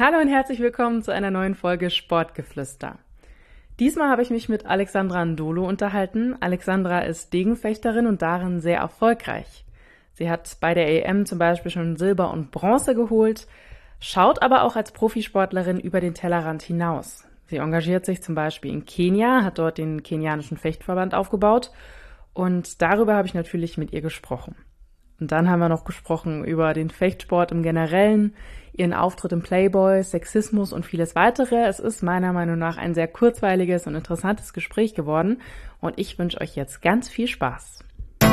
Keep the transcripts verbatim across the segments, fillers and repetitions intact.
Hallo und herzlich willkommen zu einer neuen Folge Sportgeflüster. Diesmal habe ich mich mit Alexandra Ndolo unterhalten. Alexandra ist Degenfechterin und darin sehr erfolgreich. Sie hat bei der E M zum Beispiel schon Silber und Bronze geholt, schaut aber auch als Profisportlerin über den Tellerrand hinaus. Sie engagiert sich zum Beispiel in Kenia, hat dort den kenianischen Fechtverband aufgebaut und darüber habe ich natürlich mit ihr gesprochen. Und dann haben wir noch gesprochen über den Fechtsport im Generellen, ihren Auftritt im Playboy, Sexismus und vieles weitere. Es ist meiner Meinung nach ein sehr kurzweiliges und interessantes Gespräch geworden und ich wünsche euch jetzt ganz viel Spaß.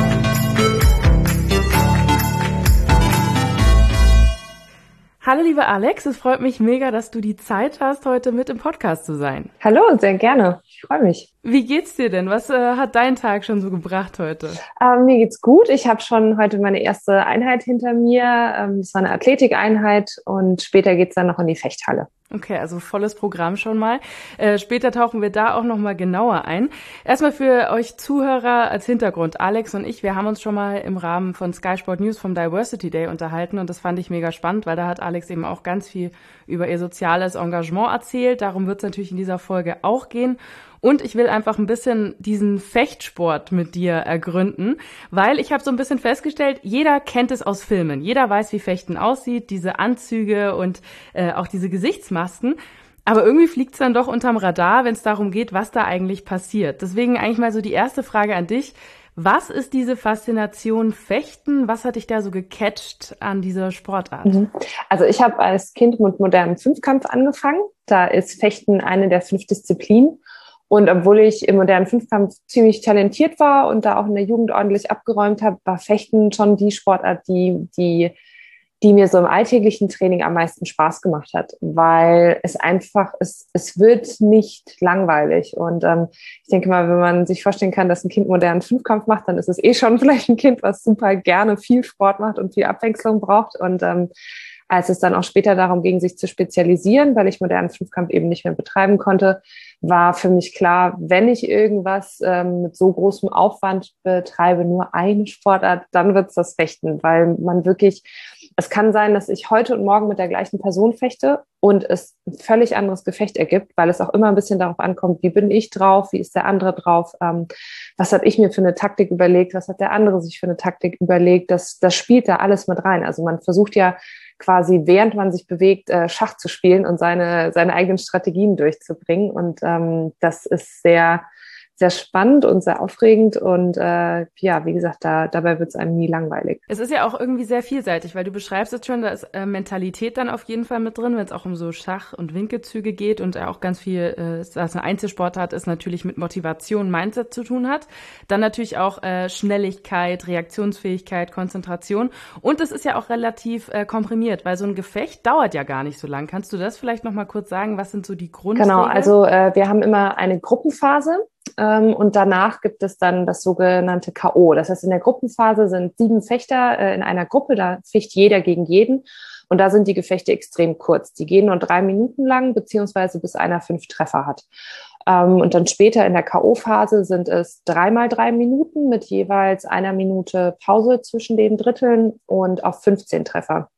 Hallo liebe Alex, es freut mich mega, dass du die Zeit hast, heute mit im Podcast zu sein. Hallo, sehr gerne. Ich freue mich. Wie geht's dir denn? Was äh, hat dein Tag schon so gebracht heute? Ähm, mir geht's gut. Ich habe schon heute meine erste Einheit hinter mir. Ähm, das war eine Athletikeinheit und später geht's dann noch in die Fechthalle. Okay, also volles Programm schon mal. Äh, später tauchen wir da auch noch mal genauer ein. Erstmal für euch Zuhörer als Hintergrund. Alex und ich, wir haben uns schon mal im Rahmen von Sky Sport News vom Diversity Day unterhalten und das fand ich mega spannend, weil da hat Alex eben auch ganz viel über ihr soziales Engagement erzählt. Darum wird es natürlich in dieser Folge auch gehen. Und ich will einfach ein bisschen diesen Fechtsport mit dir ergründen, weil ich habe so ein bisschen festgestellt, jeder kennt es aus Filmen. Jeder weiß, wie Fechten aussieht, diese Anzüge und äh, auch diese Gesichtsmasken. Aber irgendwie fliegt es dann doch unterm Radar, wenn es darum geht, was da eigentlich passiert. Deswegen eigentlich mal so die erste Frage an dich. Was ist diese Faszination Fechten? Was hat dich da so gecatcht an dieser Sportart? Also ich habe als Kind mit modernem Fünfkampf angefangen. Da ist Fechten eine der fünf Disziplinen. Und obwohl ich im modernen Fünfkampf ziemlich talentiert war und da auch in der Jugend ordentlich abgeräumt habe, war Fechten schon die Sportart, die, die, die mir so im alltäglichen Training am meisten Spaß gemacht hat, weil es einfach, es, es wird nicht langweilig. Und ähm, ich denke mal, wenn man sich vorstellen kann, dass ein Kind modernen Fünfkampf macht, dann ist es eh schon vielleicht ein Kind, was super gerne viel Sport macht und viel Abwechslung braucht. Und ähm, als es dann auch später darum ging, sich zu spezialisieren, weil ich modernen Fünfkampf eben nicht mehr betreiben konnte, war für mich klar, wenn ich irgendwas ähm, mit so großem Aufwand betreibe, nur eine Sportart, dann wird's das Fechten, weil man wirklich, es kann sein, dass ich heute und morgen mit der gleichen Person fechte und es ein völlig anderes Gefecht ergibt, weil es auch immer ein bisschen darauf ankommt, wie bin ich drauf, wie ist der andere drauf, ähm, was habe ich mir für eine Taktik überlegt, was hat der andere sich für eine Taktik überlegt, das, das spielt da alles mit rein. Also man versucht ja quasi, während man sich bewegt, äh, Schach zu spielen und seine, seine eigenen Strategien durchzubringen. Und ähm, das ist sehr, sehr spannend und sehr aufregend. Und äh, ja, wie gesagt, da, dabei wird es einem nie langweilig. Es ist ja auch irgendwie sehr vielseitig, weil du beschreibst jetzt schon, da ist äh, Mentalität dann auf jeden Fall mit drin, wenn es auch um so Schach- und Winkelzüge geht und auch ganz viel, äh, was eine Einzelsportart ist, natürlich mit Motivation, Mindset zu tun hat. Dann natürlich auch äh, Schnelligkeit, Reaktionsfähigkeit, Konzentration. Und es ist ja auch relativ äh, komprimiert, weil so ein Gefecht dauert ja gar nicht so lang. Kannst du das vielleicht noch mal kurz sagen? Was sind so die Grundregeln? Genau, also äh, wir haben immer eine Gruppenphase. Ähm, und danach gibt es dann das sogenannte K O. Das heißt, in der Gruppenphase sind sieben Fechter äh, in einer Gruppe, da fecht jeder gegen jeden. Und da sind die Gefechte extrem kurz. Die gehen nur drei Minuten lang, beziehungsweise bis einer fünf Treffer hat. Ähm, und dann später in der K O-Phase sind es dreimal drei Minuten mit jeweils einer Minute Pause zwischen den Dritteln und auf fünfzehn Treffer.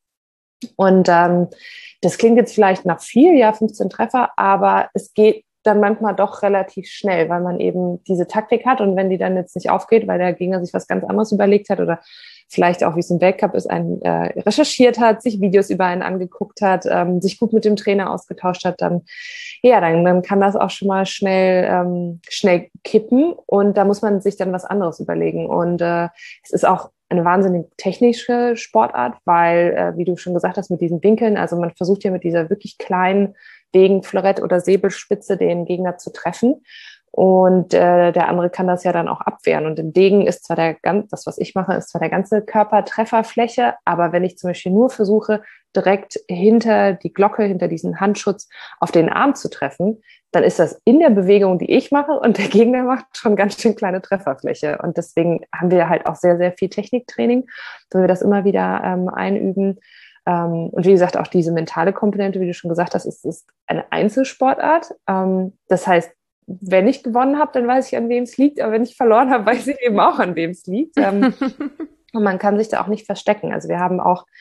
Und ähm, das klingt jetzt vielleicht nach viel, ja, fünfzehn Treffer, aber es geht dann manchmal doch relativ schnell, weil man eben diese Taktik hat und wenn die dann jetzt nicht aufgeht, weil der Gegner sich was ganz anderes überlegt hat oder vielleicht auch, wie es im Weltcup ist, einen äh, recherchiert hat, sich Videos über einen angeguckt hat, ähm, sich gut mit dem Trainer ausgetauscht hat, dann ja, dann, dann kann das auch schon mal schnell ähm, schnell kippen und da muss man sich dann was anderes überlegen und äh, es ist auch eine wahnsinnig technische Sportart, weil, äh, wie du schon gesagt hast, mit diesen Winkeln, also man versucht ja mit dieser wirklich kleinen Degen, Florett oder Säbelspitze den Gegner zu treffen. Und äh, der andere kann das ja dann auch abwehren. Und im Degen ist zwar der ganz, das, was ich mache, ist zwar der ganze Körper Trefferfläche, aber wenn ich zum Beispiel nur versuche, direkt hinter die Glocke, hinter diesen Handschutz auf den Arm zu treffen, dann ist das in der Bewegung, die ich mache und der Gegner macht schon ganz schön kleine Trefferfläche. Und deswegen haben wir halt auch sehr, sehr viel Techniktraining, wo wir das immer wieder ähm, einüben. Ähm, und wie gesagt, auch diese mentale Komponente, wie du schon gesagt hast, ist, ist eine Einzelsportart. Ähm, das heißt, wenn ich gewonnen habe, dann weiß ich, an wem es liegt. Aber wenn ich verloren habe, weiß ich eben auch, an wem es liegt. Ähm, und man kann sich da auch nicht verstecken. Also wir haben auch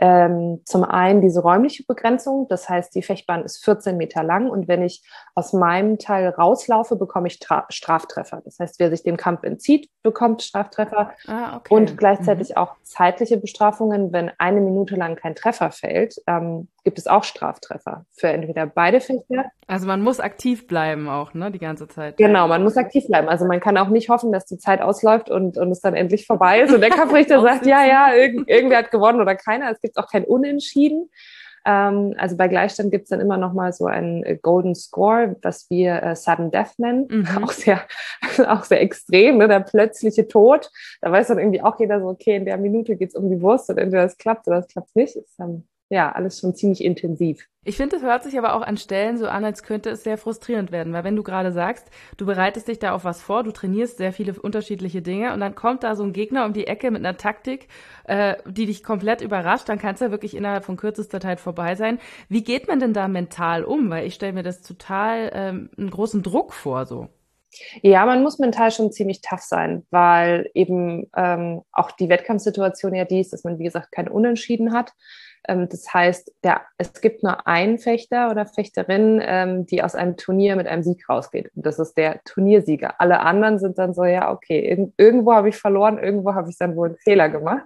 Ähm, zum einen diese räumliche Begrenzung, das heißt, die Fechtbahn ist vierzehn Meter lang und wenn ich aus meinem Teil rauslaufe, bekomme ich Tra- Straftreffer. Das heißt, wer sich dem Kampf entzieht, bekommt Straftreffer. Ah, okay. Und Mhm. gleichzeitig auch zeitliche Bestrafungen. Wenn eine Minute lang kein Treffer fällt, ähm, gibt es auch Straftreffer für entweder beide Fechter. Also man muss aktiv bleiben auch, ne, die ganze Zeit. Genau, man muss aktiv bleiben. Also man kann auch nicht hoffen, dass die Zeit ausläuft und, und es dann endlich vorbei ist. Und der Kampfrichter sagt, ja, Aussitzen. ja, irgend, irgendwer hat gewonnen oder keiner. Es gibt auch kein Unentschieden. Ähm, also bei Gleichstand gibt es dann immer noch mal so einen äh, Golden Score, was wir äh, Sudden Death nennen. Mhm. Auch sehr, auch sehr extrem, ne? Der plötzliche Tod. Da weiß dann irgendwie auch jeder so, okay, in der Minute geht's um die Wurst und entweder es klappt oder es klappt nicht. Ist dann ja alles schon ziemlich intensiv. Ich finde, es hört sich aber auch an Stellen so an, als könnte es sehr frustrierend werden, weil wenn du gerade sagst, du bereitest dich da auf was vor, du trainierst sehr viele unterschiedliche Dinge und dann kommt da so ein Gegner um die Ecke mit einer Taktik, äh, die dich komplett überrascht, dann kann es ja wirklich innerhalb von kürzester Zeit vorbei sein. Wie geht man denn da mental um? Weil ich stelle mir das total ähm, einen großen Druck vor, so. Ja, man muss mental schon ziemlich tough sein, weil eben ähm, auch die Wettkampfsituation ja die ist, dass man, wie gesagt, kein Unentschieden hat. Ähm, das heißt, der, es gibt nur einen Fechter oder Fechterin, ähm, die aus einem Turnier mit einem Sieg rausgeht. Und das ist der Turniersieger. Alle anderen sind dann so, ja, okay, irg irgendwo habe ich verloren, irgendwo habe ich dann wohl einen Fehler gemacht.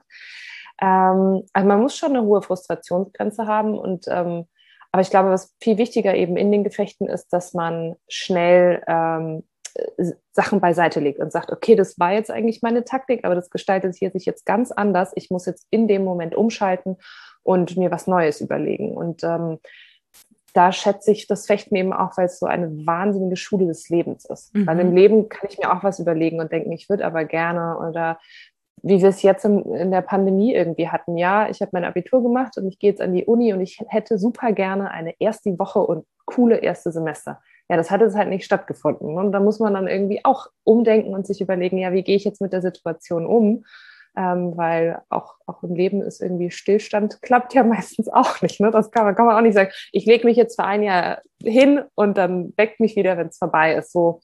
Ähm, also man muss schon eine hohe Frustrationsgrenze haben und ähm, aber ich glaube, was viel wichtiger eben in den Gefechten ist, dass man schnell ähm, Sachen beiseite legt und sagt, okay, das war jetzt eigentlich meine Taktik, aber das gestaltet hier sich jetzt ganz anders. Ich muss jetzt in dem Moment umschalten und mir was Neues überlegen. Und ähm, da schätze ich das Fechten eben auch, weil es so eine wahnsinnige Schule des Lebens ist. Weil im Mhm. Leben kann ich mir auch was überlegen und denken, ich würde aber gerne oder wie wir es jetzt in, in der Pandemie irgendwie hatten. Ja, ich habe mein Abitur gemacht und ich gehe jetzt an die Uni und ich hätte super gerne eine erste Woche und coole erste Semester. Ja, das hat jetzt halt nicht stattgefunden. Und da muss man dann irgendwie auch umdenken und sich überlegen, ja, wie gehe ich jetzt mit der Situation um? Ähm, weil auch, auch im Leben ist irgendwie Stillstand, klappt ja meistens auch nicht. Ne? Das kann man, kann man auch nicht sagen. Ich lege mich jetzt für ein Jahr hin und dann weckt mich wieder, wenn es vorbei ist. So,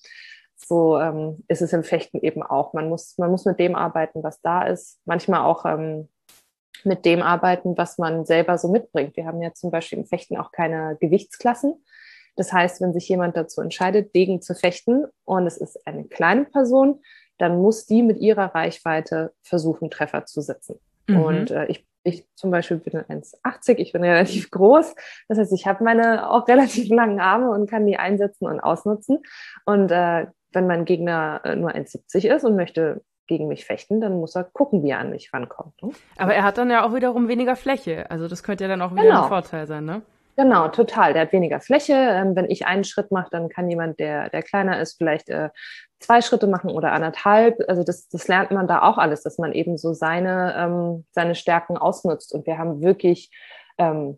so ähm, ist es im Fechten eben auch. Man muss, man muss mit dem arbeiten, was da ist. Manchmal auch ähm, mit dem arbeiten, was man selber so mitbringt. Wir haben ja zum Beispiel im Fechten auch keine Gewichtsklassen. Das heißt, wenn sich jemand dazu entscheidet, Degen zu fechten und es ist eine kleine Person, dann muss die mit ihrer Reichweite versuchen, Treffer zu setzen. Und Mhm. äh, ich, ich zum Beispiel bin eins Komma achtzig, ich bin relativ groß. Das heißt, ich habe meine auch relativ langen Arme und kann die einsetzen und ausnutzen. Und äh, wenn mein Gegner äh, nur eins Komma siebzig ist und möchte gegen mich fechten, dann muss er gucken, wie er an mich rankommt. Ne? Aber er hat dann ja auch wiederum weniger Fläche. Also das könnte ja dann auch wieder ein Genau. Vorteil sein, ne? Genau, total. Der hat weniger Fläche. Ähm, wenn ich einen Schritt mache, dann kann jemand, der, der kleiner ist, vielleicht äh, zwei Schritte machen oder anderthalb. Also das, das lernt man da auch alles, dass man eben so seine, ähm, seine Stärken ausnutzt. Und wir haben wirklich ähm,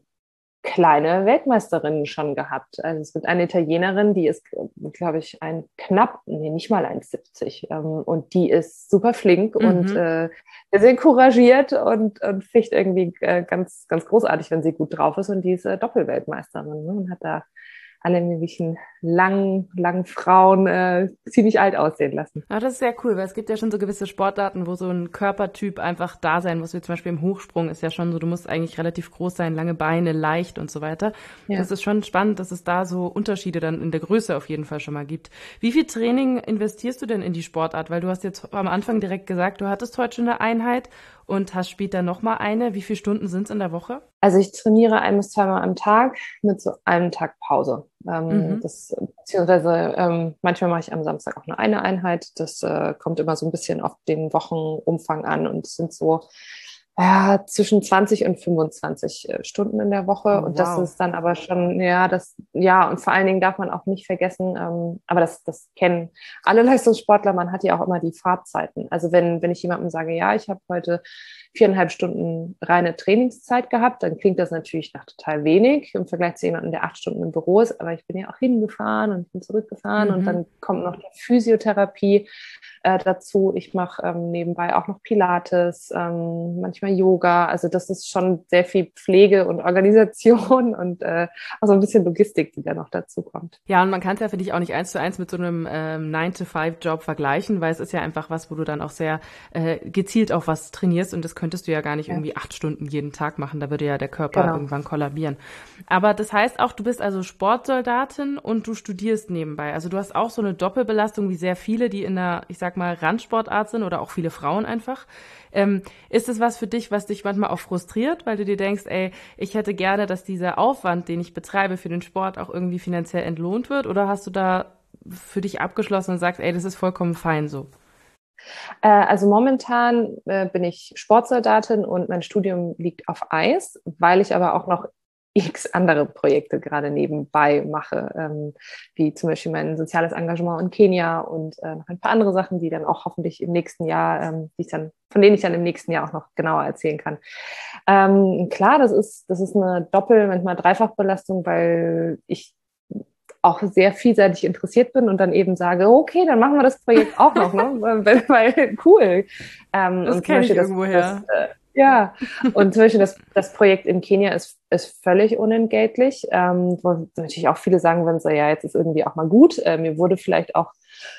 kleine Weltmeisterinnen schon gehabt. Also es gibt eine Italienerin, die ist, glaube ich, ein knapp, nee, nicht mal eins Komma siebzig. Ähm, und die ist super flink und Mhm. äh, sehr couragiert und, und ficht irgendwie äh, ganz, ganz großartig, wenn sie gut drauf ist. Und die ist äh, Doppelweltmeisterin, ne? Und hat da alle möglichen langen, langen Frauen äh, ziemlich alt aussehen lassen. Ja, das ist sehr cool, weil es gibt ja schon so gewisse Sportarten, wo so ein Körpertyp einfach da sein muss, wie zum Beispiel im Hochsprung ist ja schon so, du musst eigentlich relativ groß sein, lange Beine, leicht und so weiter. Das Ja. ist schon spannend, dass es da so Unterschiede dann in der Größe auf jeden Fall schon mal gibt. Wie viel Training investierst du denn in die Sportart? Weil du hast jetzt am Anfang direkt gesagt, du hattest heute schon eine Einheit und hast später nochmal eine. Wie viele Stunden sind es in der Woche? Also ich trainiere ein bis zweimal am Tag mit so einem Tag Pause. Ähm, Mhm. das, beziehungsweise ähm, manchmal mache ich am Samstag auch nur eine Einheit. Das äh, kommt immer so ein bisschen auf den Wochenumfang an und es sind so ja, zwischen zwanzig und fünfundzwanzig äh, Stunden in der Woche. Oh, Und das wow. ist dann aber schon, ja, das, ja, und vor allen Dingen darf man auch nicht vergessen, ähm, aber das, das kennen alle Leistungssportler, man hat ja auch immer die Fahrtzeiten. Also wenn, wenn ich jemandem sage, ja, ich habe heute viereinhalb Stunden reine Trainingszeit gehabt, dann klingt das natürlich nach total wenig im Vergleich zu jemandem, der acht Stunden im Büro ist. Aber ich bin ja auch hingefahren und bin zurückgefahren und Mhm. dann kommt noch die Physiotherapie äh, dazu. Ich mache ähm, nebenbei auch noch Pilates. Ähm, manchmal manchmal Yoga. Also das ist schon sehr viel Pflege und Organisation und äh, auch so ein bisschen Logistik, die da noch dazu kommt. Ja, und man kann es ja, finde ich, auch nicht eins zu eins mit so einem ähm, nine to five Job vergleichen, weil es ist ja einfach was, wo du dann auch sehr äh, gezielt auf was trainierst und das könntest du ja gar nicht Ja. irgendwie acht Stunden jeden Tag machen, da würde ja der Körper Genau. irgendwann kollabieren. Aber das heißt auch, du bist also Sportsoldatin und du studierst nebenbei. Also du hast auch so eine Doppelbelastung wie sehr viele, die in einer, ich sag mal, Randsportart sind oder auch viele Frauen einfach. Ähm, ist es was für dich, was dich manchmal auch frustriert, weil du dir denkst, ey, ich hätte gerne, dass dieser Aufwand, den ich betreibe für den Sport, auch irgendwie finanziell entlohnt wird? Oder hast du da für dich abgeschlossen und sagst, ey, das ist vollkommen fein so? Äh, also momentan äh, bin ich Sportsoldatin und mein Studium liegt auf Eis, weil ich aber auch noch x andere Projekte gerade nebenbei mache, ähm, wie zum Beispiel mein soziales Engagement in Kenia und äh, noch ein paar andere Sachen, die dann auch hoffentlich im nächsten Jahr, ähm, die ich dann, von denen ich dann im nächsten Jahr auch noch genauer erzählen kann. Ähm, klar, das ist, das ist eine Doppel-, manchmal Dreifachbelastung, weil ich auch sehr vielseitig interessiert bin und dann eben sage, okay, dann machen wir das Projekt auch noch, ne? weil, weil cool. Ähm, Das und zum kenne ich Beispiel das, irgendwoher. das äh, ja, und zum Beispiel das, das Projekt in Kenia ist, ist völlig unentgeltlich, ähm, wo natürlich auch viele sagen, wenn so, ja, jetzt ist irgendwie auch mal gut. Äh, mir wurde vielleicht auch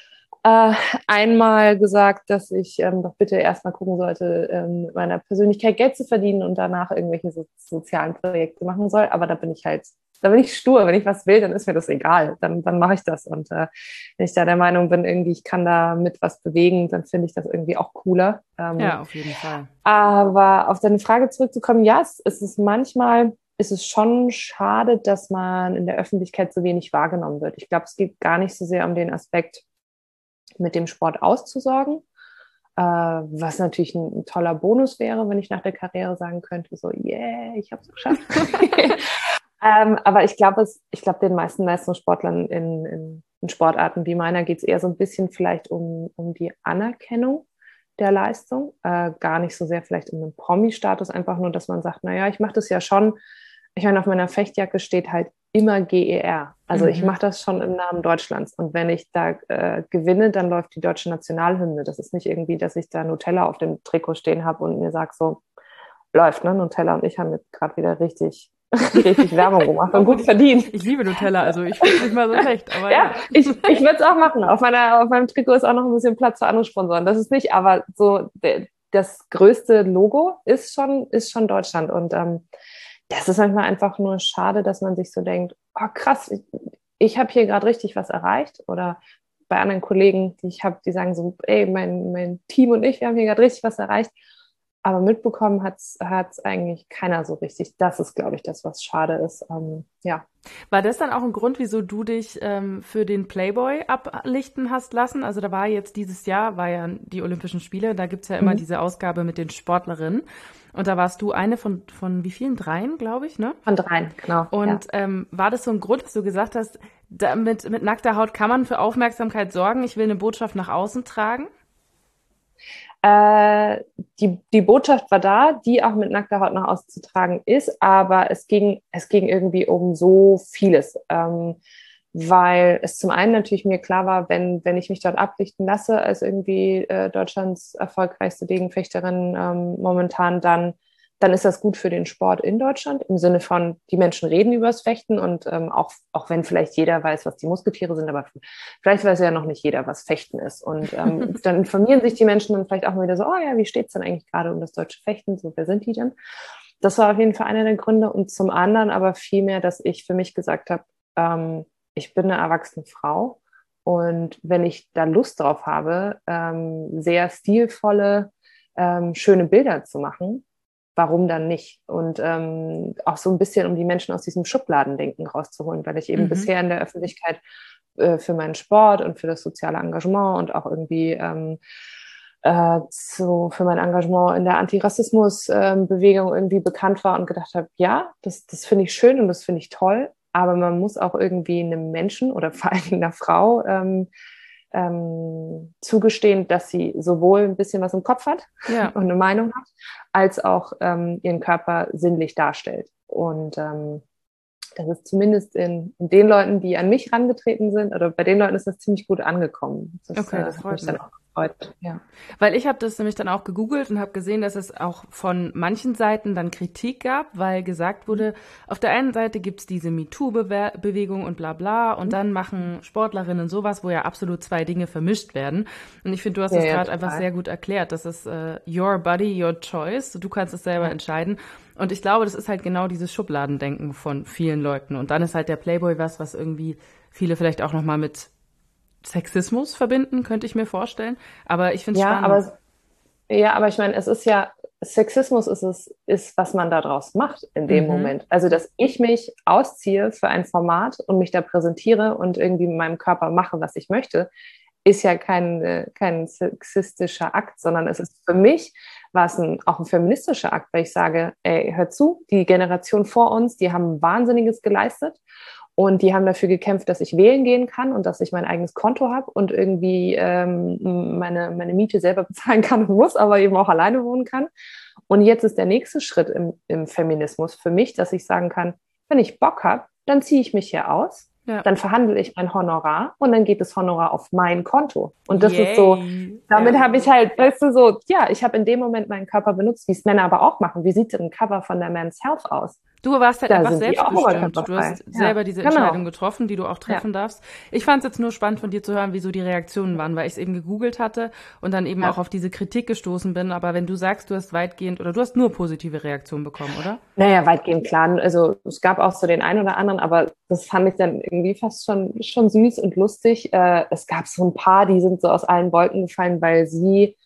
äh, einmal gesagt, dass ich ähm, doch bitte erstmal gucken sollte, ähm, mit meiner Persönlichkeit Geld zu verdienen und danach irgendwelche so, sozialen Projekte machen soll. Aber da bin ich halt, da bin ich stur. Wenn ich was will, dann ist mir das egal. Dann, dann mache ich das. Und äh, wenn ich da der Meinung bin, irgendwie, ich kann da mit was bewegen, dann finde ich das irgendwie auch cooler. Ähm, Ja, auf jeden Fall. aber auf deine Frage zurückzukommen, ja, es, es ist manchmal, ist es schon schade, dass man in der Öffentlichkeit so wenig wahrgenommen wird. Ich glaube, es geht gar nicht so sehr um den Aspekt, mit dem Sport auszusorgen, äh, was natürlich ein, ein toller Bonus wäre, wenn ich nach der Karriere sagen könnte, so, yeah, ich habe es geschafft. ähm, aber ich glaube, es, ich glaube, den meisten Leistungssportlern in, in, in Sportarten wie meiner geht es eher so ein bisschen vielleicht um, um die Anerkennung der Leistung, äh, gar nicht so sehr vielleicht um den Promi-Status, einfach nur, dass man sagt, naja, ich mache das ja schon. Ich meine, auf meiner Fechtjacke steht halt immer G E R. Also ich Mhm. mache das schon im Namen Deutschlands. Und wenn ich da äh, gewinne, dann läuft die deutsche Nationalhymne. Das ist nicht irgendwie, dass ich da Nutella auf dem Trikot stehen habe und mir sage, so läuft, ne? Nutella und ich haben jetzt gerade wieder richtig, richtig Werbung gemacht und gut ich, verdient. Ich liebe Nutella, also ich finde es nicht mal so schlecht. Aber ja, ja, ich, ich würde es auch machen. Auf, meiner, auf meinem Trikot ist auch noch ein bisschen Platz für andere Sponsoren. Das ist nicht, aber so der, das größte Logo ist schon, ist schon Deutschland. Und ähm, das ist manchmal einfach nur schade, dass man sich so denkt, oh krass, ich, ich habe hier gerade richtig was erreicht. Oder bei anderen Kollegen, die ich habe, die sagen so, ey, mein, mein Team und ich, wir haben hier gerade richtig was erreicht. Aber mitbekommen hat es eigentlich keiner so richtig. Das ist, glaube ich, das, was schade ist. Ähm, ja. War das dann auch ein Grund, wieso du dich ähm, für den Playboy ablichten hast lassen? Also da war jetzt dieses Jahr, war ja die Olympischen Spiele, da gibt's ja immer Mhm. diese Ausgabe mit den Sportlerinnen. Und da warst du eine von, von wie vielen? Dreien, glaube ich, ne? Von dreien, genau. Und ja. ähm, war das so ein Grund, dass du gesagt hast, da mit, mit nackter Haut kann man für Aufmerksamkeit sorgen, ich will eine Botschaft nach außen tragen? Äh, die, die Botschaft war da, die auch mit nackter Haut nach außen zu tragen ist, aber es ging, es ging irgendwie um so vieles. Ähm, weil es zum einen natürlich mir klar war, wenn, wenn ich mich dort ablichten lasse als irgendwie äh, Deutschlands erfolgreichste Degenfechterin ähm, momentan, dann, dann ist das gut für den Sport in Deutschland, im Sinne von, die Menschen reden über das Fechten und ähm, auch, auch wenn vielleicht jeder weiß, was die Musketiere sind, aber vielleicht weiß ja noch nicht jeder, was Fechten ist. Und ähm, dann informieren sich die Menschen dann vielleicht auch mal wieder so, oh ja, wie steht es denn eigentlich gerade um das deutsche Fechten? So, wer sind die denn? Das war auf jeden Fall einer der Gründe. Und zum anderen aber vielmehr, dass ich für mich gesagt habe, ähm, ich bin eine erwachsene Frau und wenn ich da Lust drauf habe, ähm, sehr stilvolle, ähm, schöne Bilder zu machen, warum dann nicht? Und ähm, auch so ein bisschen, um die Menschen aus diesem Schubladendenken rauszuholen, weil ich eben Mhm. bisher in der Öffentlichkeit äh, für meinen Sport und für das soziale Engagement und auch irgendwie ähm, äh, so für mein Engagement in der Antirassismus-Bewegung ähm, irgendwie bekannt war und gedacht habe, ja, das, das finde ich schön und das finde ich toll, aber man muss auch irgendwie einem Menschen oder vor allen Dingen einer Frau ähm, ähm, zugestehen, dass sie sowohl ein bisschen was im Kopf hat Ja. und eine Meinung hat, als auch ähm, ihren Körper sinnlich darstellt. Und ähm, das ist zumindest in, in den Leuten, die an mich rangetreten sind, oder bei den Leuten ist das ziemlich gut angekommen. Das, Okay, äh, das hat freut mich dann mich. auch gefreut. Ja. Weil ich habe das nämlich dann auch gegoogelt und habe gesehen, dass es auch von manchen Seiten dann Kritik gab, weil gesagt wurde, auf der einen Seite gibt's diese MeToo-Bewegung und bla bla und dann machen Sportlerinnen sowas, wo ja absolut zwei Dinge vermischt werden. Und ich finde, du hast Ja, es ja, gerade einfach total. sehr gut erklärt. Das ist äh, your body, your choice. Du kannst es selber Ja. entscheiden. Und ich glaube, das ist halt genau dieses Schubladendenken von vielen Leuten. Und dann ist halt der Playboy was, was irgendwie viele vielleicht auch nochmal mit Sexismus verbinden, könnte ich mir vorstellen. Aber ich finde es Ja, spannend. aber Ja, aber ich meine, es ist ja, Sexismus ist es, ist, was man daraus macht in dem Mhm. Moment. Also, dass ich mich ausziehe für ein Format und mich da präsentiere und irgendwie mit meinem Körper mache, was ich möchte, ist ja kein, äh, kein sexistischer Akt, sondern es ist für mich, war es ein, auch ein feministischer Akt, weil ich sage, ey, hör zu, die Generation vor uns, die haben Wahnsinniges geleistet. Und die haben dafür gekämpft, dass ich wählen gehen kann und dass ich mein eigenes Konto habe und irgendwie ähm, meine, meine Miete selber bezahlen kann und muss, aber eben auch alleine wohnen kann. Und jetzt ist der nächste Schritt im, im Feminismus für mich, dass ich sagen kann, wenn ich Bock habe, dann ziehe ich mich hier aus, Ja. dann verhandle ich mein Honorar und dann geht das Honorar auf mein Konto. Und das ist so, Yay. damit Ja. habe ich halt, weißt du, so, ja, ich habe in dem Moment meinen Körper benutzt, wie es Männer aber auch machen. Wie sieht denn ein Cover von der Men's Health aus? Du warst halt Da einfach sind die auch selbstbestimmt. Du oberkörperfrei. hast Ja, selber diese Entscheidung genau. getroffen, die du auch Ja. treffen darfst. Ich fand es jetzt nur spannend von dir zu hören, wieso die Reaktionen waren, weil ich es eben gegoogelt hatte und dann eben auch Ja. auf diese Kritik gestoßen bin. Aber wenn du sagst, du hast weitgehend oder du hast nur positive Reaktionen bekommen, oder? Naja, weitgehend klar. Also es gab auch so den einen oder anderen, aber das fand ich dann irgendwie fast schon, schon süß und lustig. Äh, es gab so ein paar, die sind so aus allen Wolken gefallen, weil sie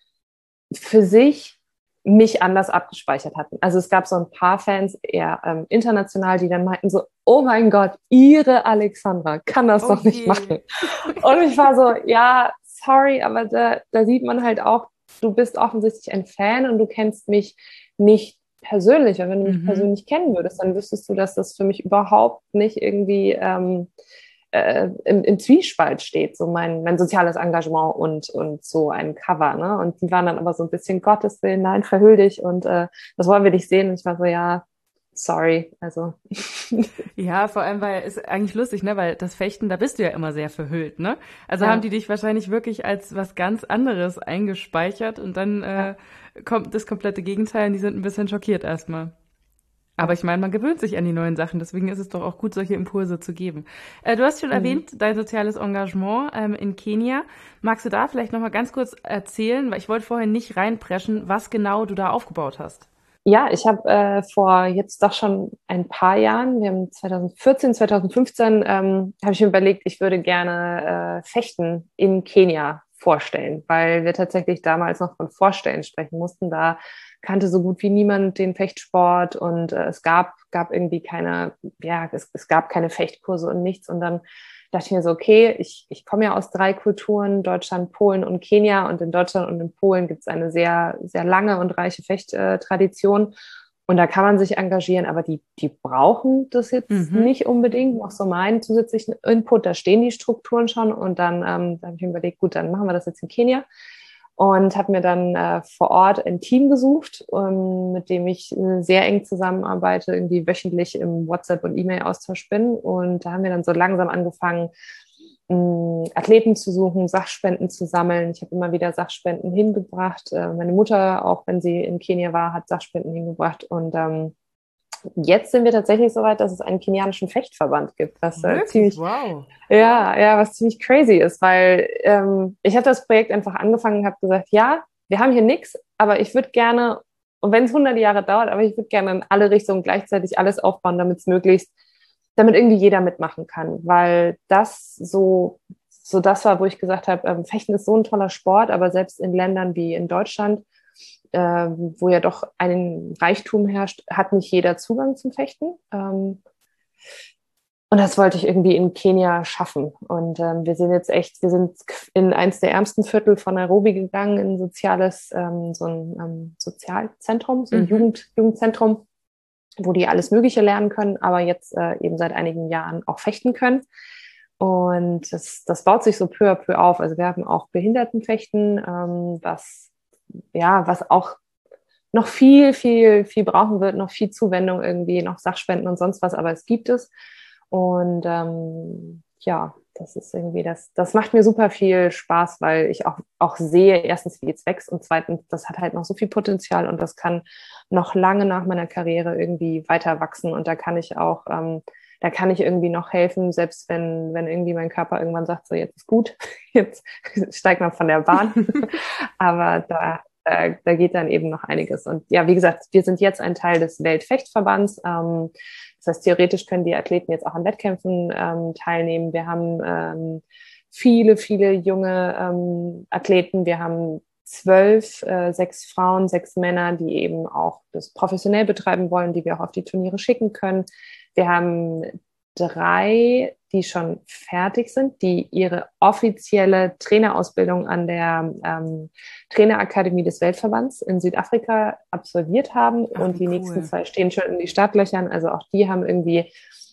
für sich mich anders abgespeichert hatten. Also es gab so ein paar Fans, eher ähm, international, die dann meinten so, oh mein Gott, ihre Alexandra kann das Oh doch nicht je. machen. Und ich war so, ja, sorry, aber da, da sieht man halt auch, du bist offensichtlich ein Fan und du kennst mich nicht persönlich. Und wenn du mich Mhm. persönlich kennen würdest, dann wüsstest du, dass das für mich überhaupt nicht irgendwie ähm, äh, im, im Zwiespalt steht, so mein, mein soziales Engagement und, und so ein Cover. Ne? Und die waren dann aber so ein bisschen, Gottes Willen, nein, verhüll dich und äh, das wollen wir nicht sehen. Und ich war so, ja, sorry. Also, Ja, vor allem, weil ist eigentlich lustig, ne? Weil das Fechten, da bist du ja immer sehr verhüllt, ne? Also haben die ja, dich wahrscheinlich wirklich als was ganz anderes eingespeichert und dann äh, ja, kommt das komplette Gegenteil und die sind ein bisschen schockiert erstmal. Aber ja. ich meine, man gewöhnt sich an die neuen Sachen, deswegen ist es doch auch gut, solche Impulse zu geben. Äh, du hast schon Mhm. erwähnt, dein soziales Engagement ähm, in Kenia. Magst du da vielleicht nochmal ganz kurz erzählen, weil ich wollte vorhin nicht reinpreschen, was genau du da aufgebaut hast? Ja, ich habe äh, vor jetzt doch schon ein paar Jahren, wir haben zwanzig vierzehn, zwanzig fünfzehn, ähm, habe ich mir überlegt, ich würde gerne äh, Fechten in Kenia vorstellen, weil wir tatsächlich damals noch von Vorstellen sprechen mussten. Da kannte so gut wie niemand den Fechtsport und äh, es gab, gab irgendwie keine, ja, es, es gab keine Fechtkurse und nichts. Und dann dachte ich mir so, okay, ich, ich komme ja aus drei Kulturen, Deutschland, Polen und Kenia. Und in Deutschland und in Polen gibt es eine sehr, sehr lange und reiche Fechttradition. Und da kann man sich engagieren, aber die, die brauchen das jetzt Mhm. nicht unbedingt. Noch so meinen zusätzlichen Input, da stehen die Strukturen schon. Und dann ähm, da habe ich mir überlegt, gut, dann machen wir das jetzt in Kenia und habe mir dann äh, vor Ort ein Team gesucht, ähm, mit dem ich äh, sehr eng zusammenarbeite, irgendwie wöchentlich im WhatsApp- und E-Mail-Austausch bin. Und da haben wir dann so langsam angefangen, mh, Athleten zu suchen, Sachspenden zu sammeln. Ich habe immer wieder Sachspenden hingebracht. Äh, meine Mutter, auch wenn sie in Kenia war, hat Sachspenden hingebracht. Und ähm, jetzt sind wir tatsächlich so weit, dass es einen kenianischen Fechtverband gibt, was äh, Wirklich? ziemlich Wow. ja, ja, was ziemlich crazy ist, weil ähm, ich habe das Projekt einfach angefangen und habe gesagt, ja, wir haben hier nichts, aber ich würde gerne, und wenn es hundert Jahre dauert, aber ich würde gerne in alle Richtungen gleichzeitig alles aufbauen, damit es möglichst, damit irgendwie jeder mitmachen kann, weil das so, so das war, wo ich gesagt habe, ähm, Fechten ist so ein toller Sport, aber selbst in Ländern wie in Deutschland, äh, wo ja doch ein Reichtum herrscht, hat nicht jeder Zugang zum Fechten. Ähm, und das wollte ich irgendwie in Kenia schaffen. Und ähm, wir sind jetzt echt, wir sind in eins der ärmsten Viertel von Nairobi gegangen, in ein soziales, ähm, so ein ähm, Sozialzentrum, so ein Mhm. Jugend, Jugendzentrum, wo die alles Mögliche lernen können, aber jetzt äh, eben seit einigen Jahren auch fechten können. Und das, das baut sich so peu à peu auf. Also wir haben auch Behindertenfechten, ähm, was, ja, was auch noch viel, viel, viel brauchen wird, noch viel Zuwendung irgendwie, noch Sachspenden und sonst was, aber es gibt es. Und ähm, ja, das ist irgendwie das, das macht mir super viel Spaß, weil ich auch, auch sehe, erstens, wie es wächst und zweitens, das hat halt noch so viel Potenzial und das kann noch lange nach meiner Karriere irgendwie weiter wachsen und da kann ich auch, ähm, da kann ich irgendwie noch helfen, selbst wenn, wenn irgendwie mein Körper irgendwann sagt, so jetzt ist gut, jetzt steig mal von der Bahn. Aber da, da, da geht dann eben noch einiges. Und ja, wie gesagt, wir sind jetzt ein Teil des Weltfechtverbands. Ähm, das heißt, theoretisch können die Athleten jetzt auch an Wettkämpfen ähm, teilnehmen. Wir haben ähm, viele, viele junge ähm, Athleten. Wir haben zwölf, äh, sechs Frauen, sechs Männer, die eben auch das professionell betreiben wollen, die wir auch auf die Turniere schicken können. Wir haben drei, die schon fertig sind, die ihre offizielle Trainerausbildung an der ähm, Trainerakademie des Weltverbands in Südafrika absolviert haben. Ach, und die cool. nächsten zwei stehen schon in die Startlöchern. Also auch die haben irgendwie,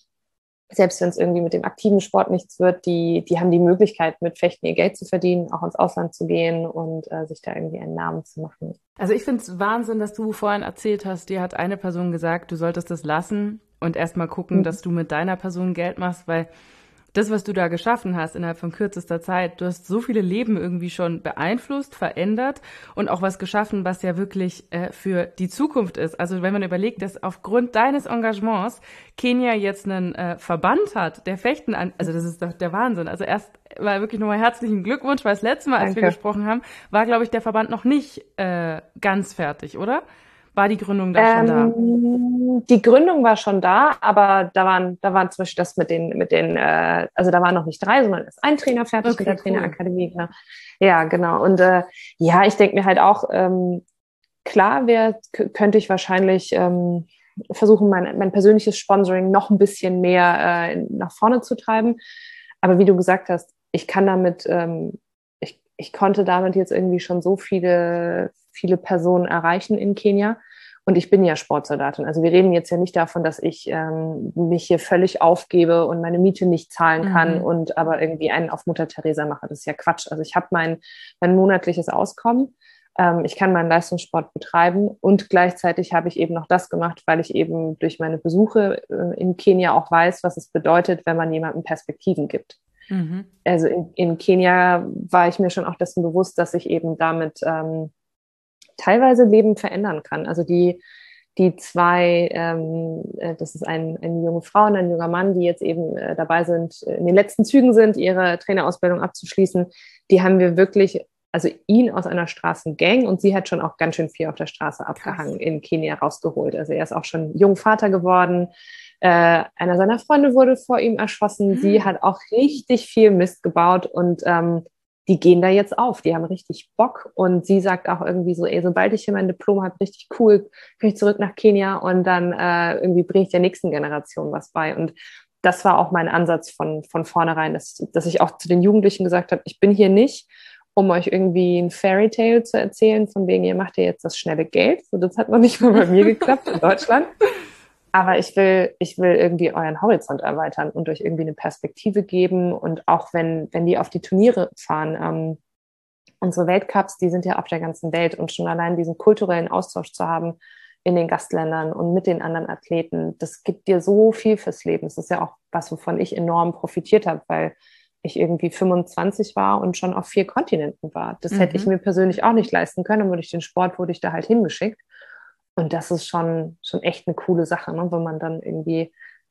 selbst wenn es irgendwie mit dem aktiven Sport nichts wird, die, die haben die Möglichkeit, mit Fechten ihr Geld zu verdienen, auch ins Ausland zu gehen und äh, sich da irgendwie einen Namen zu machen. Also ich finde es Wahnsinn, dass du vorhin erzählt hast, dir hat eine Person gesagt, du solltest das lassen und erstmal gucken, mhm. dass du mit deiner Person Geld machst, weil das, was du da geschaffen hast innerhalb von kürzester Zeit, du hast so viele Leben irgendwie schon beeinflusst, verändert und auch was geschaffen, was ja wirklich äh, für die Zukunft ist. Also wenn man überlegt, dass aufgrund deines Engagements Kenia jetzt einen äh, Verband hat, der Fechten an, also das ist doch der Wahnsinn. Also erst mal wirklich nochmal herzlichen Glückwunsch, weil das letzte Mal, als Danke. wir gesprochen haben, war, glaube ich, der Verband noch nicht äh, ganz fertig, oder? War die Gründung da schon da? Ähm, die Gründung war schon da, aber da waren, da waren zum Beispiel das mit den, mit den, äh, also da waren noch nicht drei, sondern erst ein Trainer fertig Okay, mit der cool. Trainerakademie. Genau. Ja, genau. Und äh, ja, ich denke mir halt auch, ähm, klar wäre, könnte ich wahrscheinlich ähm, versuchen, mein, mein persönliches Sponsoring noch ein bisschen mehr äh, nach vorne zu treiben. Aber wie du gesagt hast, ich kann damit, ähm, ich, ich konnte damit jetzt irgendwie schon so viele, viele Personen erreichen in Kenia. Und ich bin ja Sportsoldatin. Also wir reden jetzt ja nicht davon, dass ich ähm, mich hier völlig aufgebe und meine Miete nicht zahlen kann mhm. und aber irgendwie einen auf Mutter Teresa mache. Das ist ja Quatsch. Also ich habe mein, mein monatliches Auskommen. Ähm, ich kann meinen Leistungssport betreiben und gleichzeitig habe ich eben noch das gemacht, weil ich eben durch meine Besuche äh, in Kenia auch weiß, was es bedeutet, wenn man jemandem Perspektiven gibt. Mhm. Also in, in Kenia war ich mir schon auch dessen bewusst, dass ich eben damit ähm, teilweise Leben verändern kann. Also die, die zwei, ähm, das ist ein, eine junge Frau und ein junger Mann, die jetzt eben äh, dabei sind, in den letzten Zügen sind, ihre Trainerausbildung abzuschließen, die haben wir wirklich, also ihn aus einer Straßengang und sie hat schon auch ganz schön viel auf der Straße abgehangen, Krass. In Kenia rausgeholt. Also er ist auch schon jung Vater geworden. Äh, einer seiner Freunde wurde vor ihm erschossen. Mhm. Sie hat auch richtig viel Mist gebaut und ähm, die gehen da jetzt auf, die haben richtig Bock und sie sagt auch irgendwie so, ey, sobald ich hier mein Diplom habe, richtig cool, kann ich zurück nach Kenia und dann äh, irgendwie bringe ich der nächsten Generation was bei und das war auch mein Ansatz von, von vornherein, dass, dass ich auch zu den Jugendlichen gesagt habe, ich bin hier nicht, um euch irgendwie ein Fairy Tale zu erzählen, von wegen, ihr macht ja jetzt das schnelle Geld, so das hat noch nicht mal bei mir geklappt in Deutschland. Aber ich will, ich will irgendwie euren Horizont erweitern und euch irgendwie eine Perspektive geben. Und auch wenn, wenn die auf die Turniere fahren, ähm, unsere Weltcups, die sind ja auf der ganzen Welt und schon allein diesen kulturellen Austausch zu haben in den Gastländern und mit den anderen Athleten, das gibt dir so viel fürs Leben. Das ist ja auch was, wovon ich enorm profitiert habe, weil ich irgendwie fünfundzwanzig war und schon auf vier Kontinenten war. Das mhm. hätte ich mir persönlich auch nicht leisten können, aber durch den Sport wurde ich da halt hingeschickt. Und das ist schon, schon echt eine coole Sache, ne? Wenn man dann irgendwie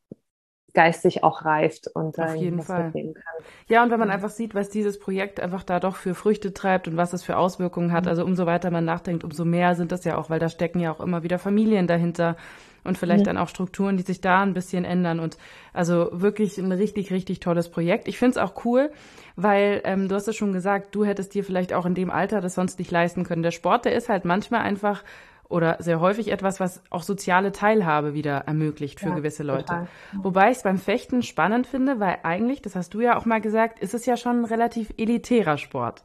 geistig auch reift und Auf jeden was Fall. mitnehmen kann. Ja, und wenn man einfach sieht, was dieses Projekt einfach da doch für Früchte treibt und was es für Auswirkungen hat, also umso weiter man nachdenkt, umso mehr sind das ja auch, weil da stecken ja auch immer wieder Familien dahinter und vielleicht mhm. dann auch Strukturen, die sich da ein bisschen ändern und also wirklich ein richtig, richtig tolles Projekt. Ich finde es auch cool, weil ähm, du hast es schon gesagt, du hättest dir vielleicht auch in dem Alter das sonst nicht leisten können. Der Sport, der ist halt manchmal einfach oder sehr häufig etwas, was auch soziale Teilhabe wieder ermöglicht für ja, gewisse Leute. Total. Wobei ich es beim Fechten spannend finde, weil eigentlich, das hast du ja auch mal gesagt, ist es ja schon ein relativ elitärer Sport.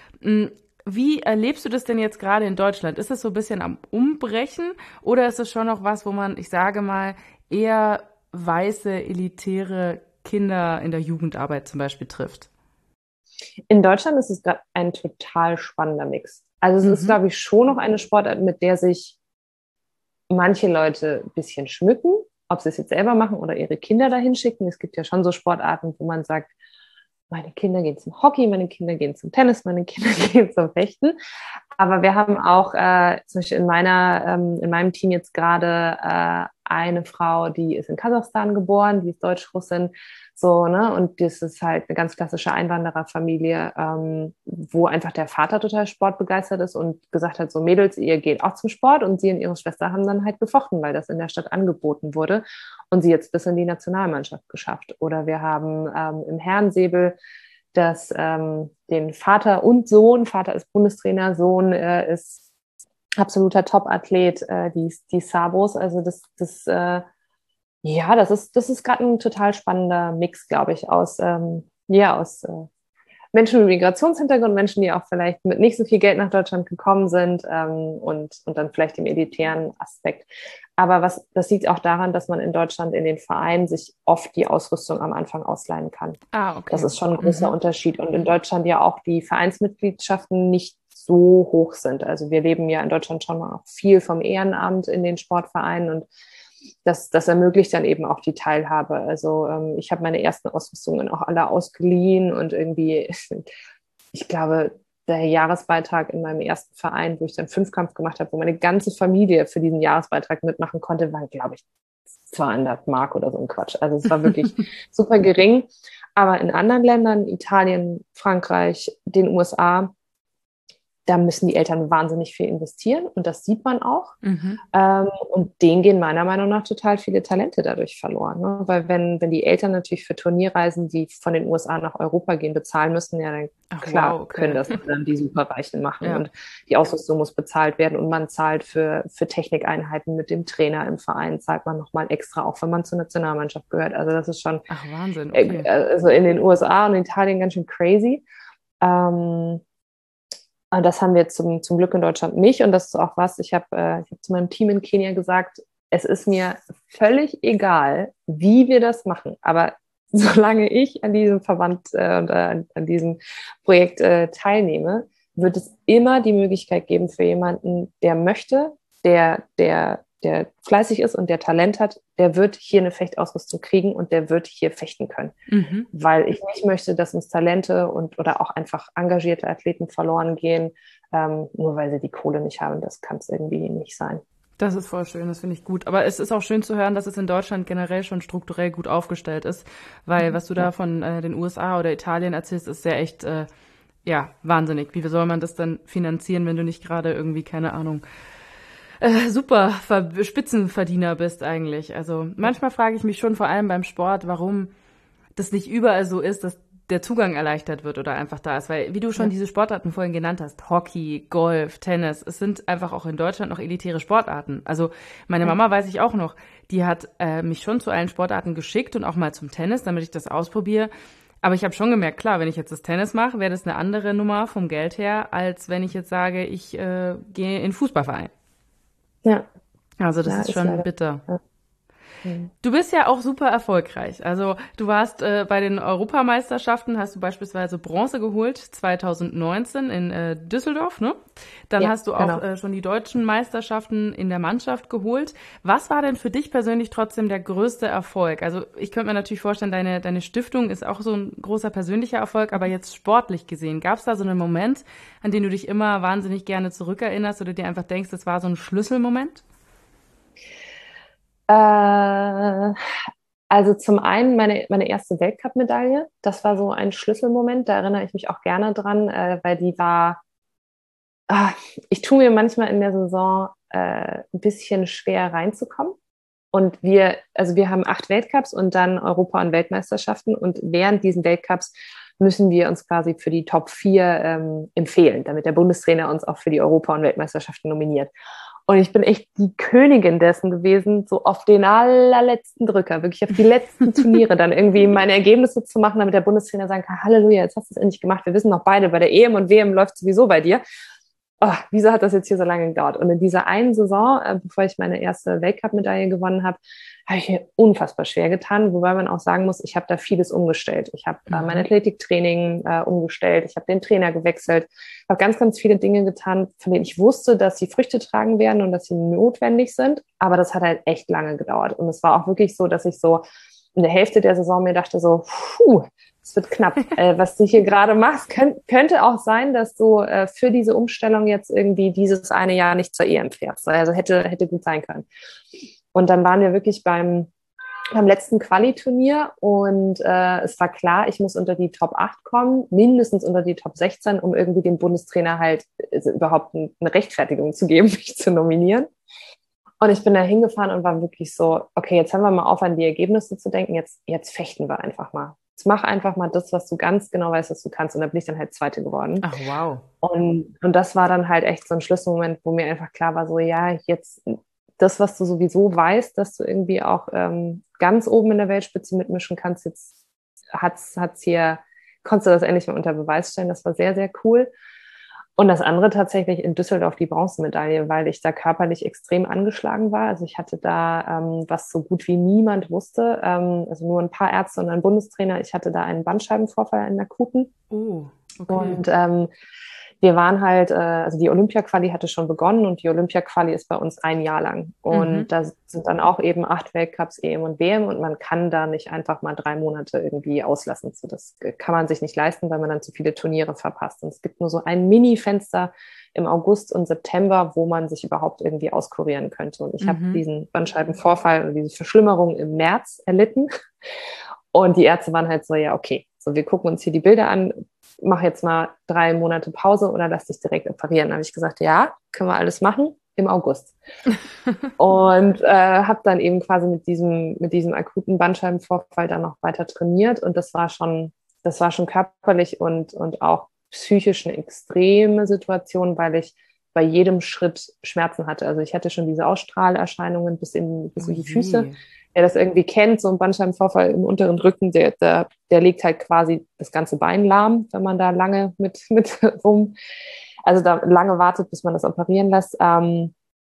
Wie erlebst du das denn jetzt gerade in Deutschland? Ist es so ein bisschen am Umbrechen oder ist es schon noch was, wo man, ich sage mal, eher weiße, elitäre Kinder in der Jugendarbeit zum Beispiel trifft? In Deutschland ist es gerade ein total spannender Mix. Also es mhm. ist, glaube ich, schon noch eine Sportart, mit der sich manche Leute ein bisschen schmücken, ob sie es jetzt selber machen oder ihre Kinder dahin schicken. Es gibt ja schon so Sportarten, wo man sagt, meine Kinder gehen zum Hockey, meine Kinder gehen zum Tennis, meine Kinder gehen zum Fechten. Aber wir haben auch äh, zum Beispiel in meiner, ähm, in meinem Team jetzt gerade äh, eine Frau, die ist in Kasachstan geboren, die ist Deutsch-Russin, so, ne? Und das ist halt eine ganz klassische Einwandererfamilie, ähm, wo einfach der Vater total sportbegeistert ist und gesagt hat, so Mädels, ihr geht auch zum Sport. Und sie und ihre Schwester haben dann halt gefochten, weil das in der Stadt angeboten wurde und sie jetzt bis in die Nationalmannschaft geschafft. Oder wir haben ähm, im Herrensäbel das, ähm, den Vater und Sohn, Vater ist Bundestrainer, Sohn äh, ist absoluter Top-Athlet, äh, die, die Sabos. Also das, das äh, ja, das ist, das ist gerade ein total spannender Mix, glaube ich, aus, ähm, ja, aus äh, Menschen mit Migrationshintergrund, Menschen, die auch vielleicht mit nicht so viel Geld nach Deutschland gekommen sind ähm, und, und dann vielleicht dem elitären Aspekt. Aber was, das liegt auch daran, dass man in Deutschland in den Vereinen sich oft die Ausrüstung am Anfang ausleihen kann. Ah, okay. Das ist schon ein großer Mhm. Unterschied. Und in Deutschland ja auch die Vereinsmitgliedschaften nicht so hoch sind. Also wir leben ja in Deutschland schon auch viel vom Ehrenamt in den Sportvereinen und das, das ermöglicht dann eben auch die Teilhabe. Also ähm, ich habe meine ersten Ausrüstungen auch alle ausgeliehen und irgendwie, ich glaube, der Jahresbeitrag in meinem ersten Verein, wo ich dann Fünfkampf gemacht habe, wo meine ganze Familie für diesen Jahresbeitrag mitmachen konnte, waren, glaube ich, zweihundert Mark oder so ein Quatsch. Also es war wirklich super gering. Aber in anderen Ländern, Italien, Frankreich, den U S A, da müssen die Eltern wahnsinnig viel investieren und das sieht man auch. Mhm. Ähm, und denen gehen meiner Meinung nach total viele Talente dadurch verloren. Ne? Weil wenn, wenn die Eltern natürlich für Turnierreisen, die von den U S A nach Europa gehen, bezahlen müssen, ja dann Ach, klar wow, okay. können das dann die Superreichen machen. Ja. Und die Ausrüstung muss bezahlt werden und man zahlt für, für Technikeinheiten mit dem Trainer im Verein, zahlt man nochmal extra, auch wenn man zur Nationalmannschaft gehört. Also das ist schon, Ach, Wahnsinn, äh, okay. also in den U S A und Italien ganz schön crazy. Ähm, Und das haben wir zum, zum Glück in Deutschland nicht. Und das ist auch was, ich habe äh, ich hab zu meinem Team in Kenia gesagt, es ist mir völlig egal, wie wir das machen. Aber solange ich an diesem Verband äh, und äh, an diesem Projekt äh, teilnehme, wird es immer die Möglichkeit geben für jemanden, der möchte, der, der, der fleißig ist und der Talent hat, der wird hier eine Fechtausrüstung kriegen und der wird hier fechten können. Mhm. Weil ich nicht möchte, dass uns Talente und oder auch einfach engagierte Athleten verloren gehen, ähm, nur weil sie die Kohle nicht haben. Das kann es irgendwie nicht sein. Das ist voll schön, das finde ich gut. Aber es ist auch schön zu hören, dass es in Deutschland generell schon strukturell gut aufgestellt ist, weil was du da von äh, den U S A oder Italien erzählst, ist sehr echt, äh, ja, wahnsinnig. Wie soll man das dann finanzieren, wenn du nicht gerade irgendwie, keine Ahnung, äh, super Ver- Spitzenverdiener bist eigentlich? Also manchmal frage ich mich schon vor allem beim Sport, warum das nicht überall so ist, dass der Zugang erleichtert wird oder einfach da ist. Weil, wie du schon Ja. diese Sportarten vorhin genannt hast, Hockey, Golf, Tennis, es sind einfach auch in Deutschland noch elitäre Sportarten. Also meine Ja. Mama weiß ich auch noch, die hat äh, mich schon zu allen Sportarten geschickt und auch mal zum Tennis, damit ich das ausprobiere. Aber ich habe schon gemerkt, klar, wenn ich jetzt das Tennis mache, wäre das eine andere Nummer vom Geld her, als wenn ich jetzt sage, ich äh, gehe in den Fußballverein. Ja. Also das Ja, ist ist schon leider. bitter. Ja. Mhm. Du bist ja auch super erfolgreich. Also du warst äh, bei den Europameisterschaften, hast du beispielsweise Bronze geholt, zwanzig neunzehn in äh, Düsseldorf, ne? Dann Ja, hast du auch genau. äh, schon die deutschen Meisterschaften in der Mannschaft geholt. Was war denn für dich persönlich trotzdem der größte Erfolg? Also ich könnte mir natürlich vorstellen, deine, deine Stiftung ist auch so ein großer persönlicher Erfolg, aber jetzt sportlich gesehen, gab es da so einen Moment, an den du dich immer wahnsinnig gerne zurückerinnerst oder dir einfach denkst, das war so ein Schlüsselmoment? Äh, also zum einen meine, meine erste Weltcup-Medaille. Das war so ein Schlüsselmoment. Da erinnere ich mich auch gerne dran, äh, weil die war, ah, ich tue mir manchmal in der Saison äh, ein bisschen schwer reinzukommen. Und wir, also wir haben acht Weltcups und dann Europa- und Weltmeisterschaften. Und während diesen Weltcups müssen wir uns quasi für die Top vier ähm, empfehlen, damit der Bundestrainer uns auch für die Europa- und Weltmeisterschaften nominiert. Und ich bin echt die Königin dessen gewesen, so auf den allerletzten Drücker, wirklich auf die letzten Turniere dann irgendwie meine Ergebnisse zu machen, damit der Bundestrainer sagen kann, Halleluja, jetzt hast du es endlich gemacht. Wir wissen noch beide, bei der E M und W M läuft sowieso bei dir. Oh, wieso hat das jetzt hier so lange gedauert? Und in dieser einen Saison, äh, bevor ich meine erste Weltcup-Medaille gewonnen habe, habe ich mir unfassbar schwer getan, wobei man auch sagen muss, ich habe da vieles umgestellt. Ich habe äh, mein Mhm. Athletiktraining äh, umgestellt, ich habe den Trainer gewechselt, habe ganz, ganz viele Dinge getan, von denen ich wusste, dass sie Früchte tragen werden und dass sie notwendig sind. Aber das hat halt echt lange gedauert. Und es war auch wirklich so, dass ich so in der Hälfte der Saison mir dachte so, puh, es wird knapp. äh, was du hier gerade machst, könnt, könnte auch sein, dass du äh, für diese Umstellung jetzt irgendwie dieses eine Jahr nicht zur E M fährst. Also hätte, hätte gut sein können. Und dann waren wir wirklich beim, beim letzten Quali-Turnier und äh, es war klar, ich muss unter die Top acht kommen, mindestens unter die Top sechzehn, um irgendwie dem Bundestrainer halt also überhaupt eine Rechtfertigung zu geben, mich zu nominieren. Und ich bin da hingefahren und war wirklich so, okay, jetzt haben wir mal auf, an die Ergebnisse zu denken, jetzt, jetzt fechten wir einfach mal. Jetzt mach einfach mal das, was du ganz genau weißt, was du kannst. Und da bin ich dann halt Zweite geworden. Ach, wow. Und, und das war dann halt echt so ein Schlüsselmoment, wo mir einfach klar war, so ja, jetzt das, was du sowieso weißt, dass du irgendwie auch ähm, ganz oben in der Weltspitze mitmischen kannst, jetzt hat's, hat's hier, konntest du das endlich mal unter Beweis stellen. Das war sehr, sehr cool. Und das andere tatsächlich in Düsseldorf die Bronzemedaille, weil ich da körperlich extrem angeschlagen war. Also ich hatte da, ähm, was so gut wie niemand wusste, ähm, also nur ein paar Ärzte und ein Bundestrainer. Ich hatte da einen Bandscheibenvorfall, einen akuten. Oh, okay. Und ähm, wir waren halt, äh, also die Olympia-Quali hatte schon begonnen und die Olympia-Quali ist bei uns ein Jahr lang. Und Mhm. da sind dann auch eben acht Weltcups, E M und W M und man kann da nicht einfach mal drei Monate irgendwie auslassen. So, das kann man sich nicht leisten, weil man dann zu viele Turniere verpasst. Und es gibt nur so ein Mini-Fenster im August und September, wo man sich überhaupt irgendwie auskurieren könnte. Und ich Mhm. habe diesen Bandscheibenvorfall und diese Verschlimmerung im März erlitten. Und die Ärzte waren halt so, ja, okay, so wir gucken uns hier die Bilder an, mach jetzt mal drei Monate Pause oder lass dich direkt operieren. Da habe ich gesagt, ja, können wir alles machen im August. Und äh, habe dann eben quasi mit diesem, mit diesem akuten Bandscheibenvorfall dann noch weiter trainiert. Und das war schon, das war schon körperlich und, und auch psychisch eine extreme Situation, weil ich bei jedem Schritt Schmerzen hatte. Also ich hatte schon diese Ausstrahlerscheinungen bis in, bis in die Füße. Wer das irgendwie kennt, so ein Bandscheibenvorfall im unteren Rücken, der, der, der legt halt quasi das ganze Bein lahm, wenn man da lange mit, mit rum, also da lange wartet, bis man das operieren lässt. Ähm,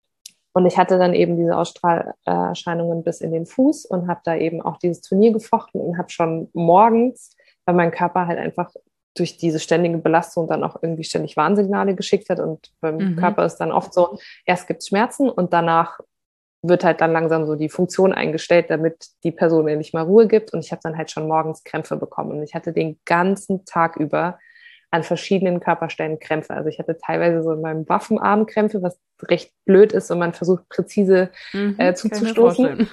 und ich hatte dann eben diese Ausstrahlerscheinungen bis in den Fuß und habe da eben auch dieses Turnier gefochten und habe schon morgens, weil mein Körper halt einfach durch diese ständige Belastung dann auch irgendwie ständig Warnsignale geschickt hat und beim mhm. Körper ist dann oft so, erst gibt es Schmerzen und danach wird halt dann langsam so die Funktion eingestellt, damit die Person endlich mal Ruhe gibt. Und ich habe dann halt schon morgens Krämpfe bekommen. Und ich hatte den ganzen Tag über an verschiedenen Körperstellen Krämpfe. Also ich hatte teilweise so in meinem Waffenarm Krämpfe, was recht blöd ist und man versucht präzise mhm, äh, zuzustoßen.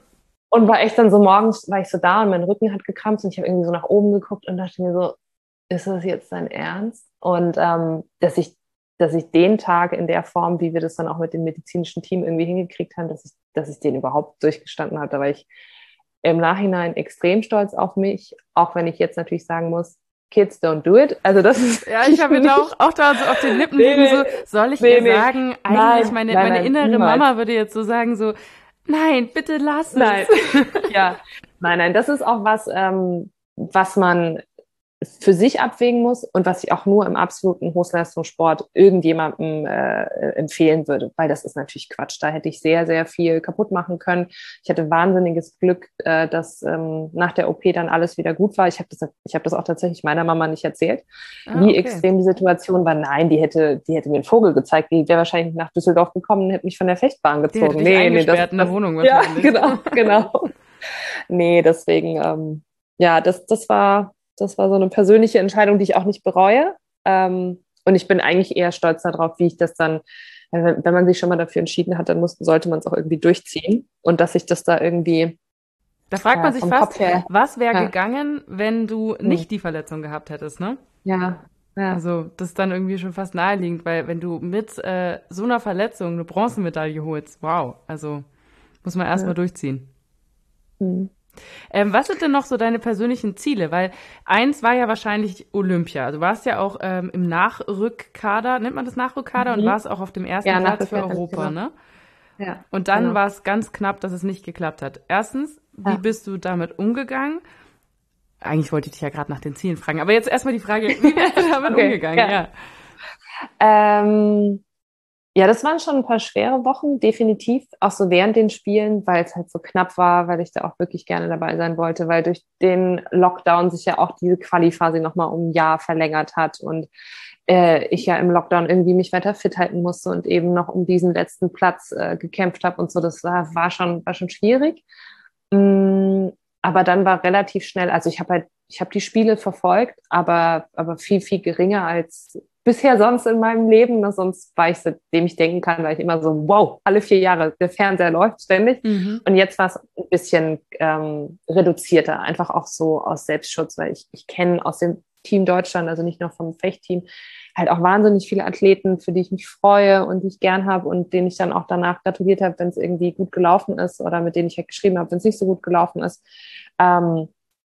Und war echt dann so morgens, war ich so da und mein Rücken hat gekrampft und ich habe irgendwie so nach oben geguckt und dachte mir so, ist das jetzt dein Ernst? Und ähm, dass ich dass ich den Tag in der Form, wie wir das dann auch mit dem medizinischen Team irgendwie hingekriegt haben, dass ich, dass ich den überhaupt durchgestanden habe. Da war ich im Nachhinein extrem stolz auf mich, auch wenn ich jetzt natürlich sagen muss, Kids don't do it. Also das ist ja, ich habe jetzt auch, auch da so auf den Lippen liegen, so, soll ich nee, ihr nee. sagen, eigentlich nein, meine, nein, meine nein, innere niemals. Mama würde jetzt so sagen, so, nein, bitte lass es. Nein, ja, nein, nein, das ist auch was, ähm, was man für sich abwägen muss und was ich auch nur im absoluten Hochleistungssport irgendjemandem äh, empfehlen würde, weil das ist natürlich Quatsch. Da hätte ich sehr, sehr viel kaputt machen können. Ich hatte wahnsinniges Glück, äh, dass ähm, nach der O P dann alles wieder gut war. Ich habe das, ich habe das auch tatsächlich meiner Mama nicht erzählt, ah, wie okay. extrem die Situation war. Nein, die hätte, die hätte mir einen Vogel gezeigt. Die wäre wahrscheinlich nach Düsseldorf gekommen und hätte mich von der Fechtbahn gezogen. Die hätte nee, nee, das, in der Wohnung wahrscheinlich. Ja, genau, genau. Nee, deswegen, ähm, ja, das, das war Das war so eine persönliche Entscheidung, die ich auch nicht bereue. Ähm, und ich bin eigentlich eher stolz darauf, wie ich das dann, wenn, wenn man sich schon mal dafür entschieden hat, dann muss, sollte man es auch irgendwie durchziehen. Und dass ich das da irgendwie. Da fragt man äh, sich fast, was wäre ja. gegangen, wenn du nicht hm. die Verletzung gehabt hättest, ne? Ja. ja. Also, das ist dann irgendwie schon fast naheliegend, weil wenn du mit äh, so einer Verletzung eine Bronzemedaille holst, wow, also muss man erstmal ja. durchziehen. Hm. Ähm, was sind denn noch so deine persönlichen Ziele? Weil eins war ja wahrscheinlich Olympia. Also du warst ja auch ähm, im Nachrückkader, nennt man das Nachrückkader, mhm. und warst auch auf dem ersten ja, Platz für Europa, genau. ne? Ja. Und dann genau. war es ganz knapp, dass es nicht geklappt hat. Erstens, wie ja. bist du damit umgegangen? Eigentlich wollte ich dich ja gerade nach den Zielen fragen, aber jetzt erstmal die Frage, wie bist du damit okay. umgegangen? Ja. Ja. Ähm, Ja, das waren schon ein paar schwere Wochen, definitiv, auch so während den Spielen, weil es halt so knapp war, weil ich da auch wirklich gerne dabei sein wollte, weil durch den Lockdown sich ja auch diese Quali-Phase nochmal um ein Jahr verlängert hat und äh, ich ja im Lockdown irgendwie mich weiter fit halten musste und eben noch um diesen letzten Platz äh, gekämpft habe und so. Das war, war schon, war schon schwierig. Mm, aber dann war relativ schnell, also ich habe halt, ich habe die Spiele verfolgt, aber, aber viel, viel geringer als bisher sonst in meinem Leben. Ne? Sonst war ich, seitdem ich denken kann, war ich immer so, wow, alle vier Jahre, der Fernseher läuft ständig. Mhm. Und jetzt war es ein bisschen ähm, reduzierter, einfach auch so aus Selbstschutz, weil ich, ich kenne aus dem Team Deutschland, also nicht nur vom Fechtteam, halt auch wahnsinnig viele Athleten, für die ich mich freue und die ich gern habe und denen ich dann auch danach gratuliert habe, wenn es irgendwie gut gelaufen ist oder mit denen ich halt geschrieben habe, wenn es nicht so gut gelaufen ist. Ähm,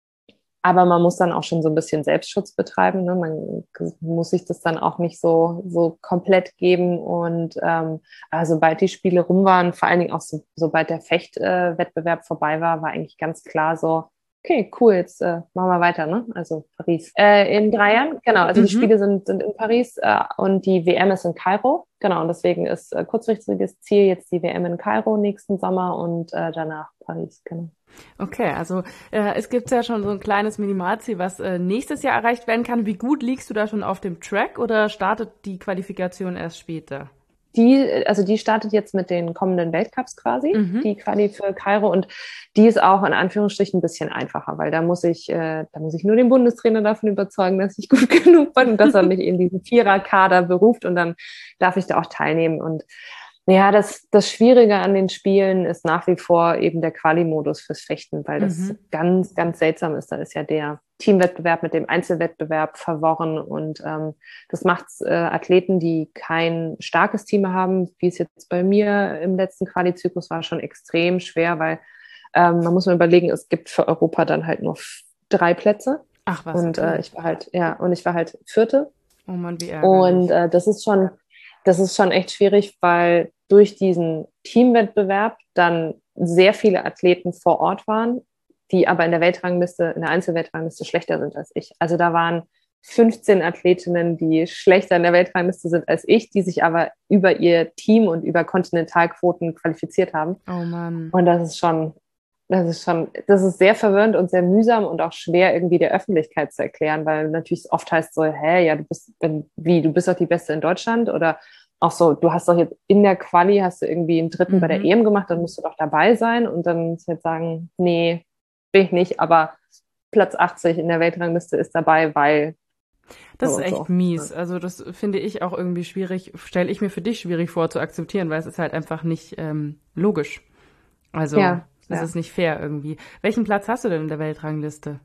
aber man muss dann auch schon so ein bisschen Selbstschutz betreiben. Ne? Man muss sich das dann auch nicht so, so komplett geben. Und ähm, also sobald die Spiele rum waren, vor allen Dingen auch so, sobald der Fechtwettbewerb äh, vorbei war, war eigentlich ganz klar so, okay, cool, jetzt äh, machen wir weiter, ne? Also Paris. Äh, in drei Jahren, genau, also mhm. die Spiele sind, sind in Paris äh, und die W M ist in Kairo. Genau, und deswegen ist äh, kurzfristiges Ziel jetzt die W M in Kairo nächsten Sommer und äh, danach Paris, genau. Okay, also äh, es gibt ja schon so ein kleines Minimalziel, was äh, nächstes Jahr erreicht werden kann. Wie gut liegst du da schon auf dem Track oder startet die Qualifikation erst später? Die, also die startet jetzt mit den kommenden Weltcups quasi, mhm. die Quali für Kairo, und die ist auch in Anführungsstrichen ein bisschen einfacher, weil da muss ich, äh, da muss ich nur den Bundestrainer davon überzeugen, dass ich gut genug bin und dass er mich in diesen Viererkader beruft und dann darf ich da auch teilnehmen. Und ja, das, das Schwierige an den Spielen ist nach wie vor eben der Quali-Modus fürs Fechten, weil das mhm. ganz, ganz seltsam ist. Da ist ja der Teamwettbewerb mit dem Einzelwettbewerb verworren und ähm, das macht äh, Athleten, die kein starkes Team haben, wie es jetzt bei mir im letzten Quali-Zyklus war, schon extrem schwer, weil ähm, man muss mal überlegen, es gibt für Europa dann halt nur drei Plätze. Ach was. Und äh, ich war halt, ja, und ich war halt Vierte. Oh Mann, wie ärgerlich. Und äh, das ist schon, das ist schon echt schwierig, weil durch diesen Teamwettbewerb dann sehr viele Athleten vor Ort waren, die aber in der Weltrangliste, in der Einzelweltrangliste schlechter sind als ich. Also da waren fünfzehn Athletinnen, die schlechter in der Weltrangliste sind als ich, die sich aber über ihr Team und über Kontinentalquoten qualifiziert haben. Oh Mann. Und das ist schon, das ist schon, das ist sehr verwirrend und sehr mühsam und auch schwer irgendwie der Öffentlichkeit zu erklären, weil natürlich oft heißt so, hä, ja, du bist, wenn, wie, du bist doch die Beste in Deutschland oder auch so, du hast doch jetzt in der Quali, hast du irgendwie einen dritten mhm. bei der E M gemacht, dann musst du doch dabei sein und dann musst du jetzt sagen, nee, bin ich nicht, aber Platz achtzig in der Weltrangliste ist dabei, weil... Das ist echt so mies. Also das finde ich auch irgendwie schwierig, stelle ich mir für dich schwierig vor zu akzeptieren, weil es ist halt einfach nicht ähm, logisch. Also ja, es ja. ist nicht fair irgendwie. Welchen Platz hast du denn in der Weltrangliste?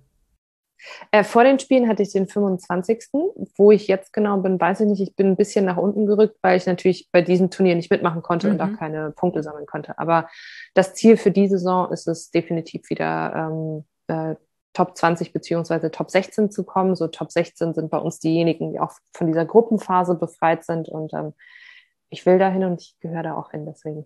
Äh, vor den Spielen hatte ich den fünfundzwanzigsten Wo ich jetzt genau bin, weiß ich nicht. Ich bin ein bisschen nach unten gerückt, weil ich natürlich bei diesem Turnier nicht mitmachen konnte mhm. und auch keine Punkte sammeln konnte. Aber das Ziel für die Saison ist es definitiv wieder ähm, äh, Top zwanzig beziehungsweise Top sechzehn zu kommen. So Top sechzehn sind bei uns diejenigen, die auch von dieser Gruppenphase befreit sind. Und ähm, ich will dahin und ich gehöre da auch hin. Deswegen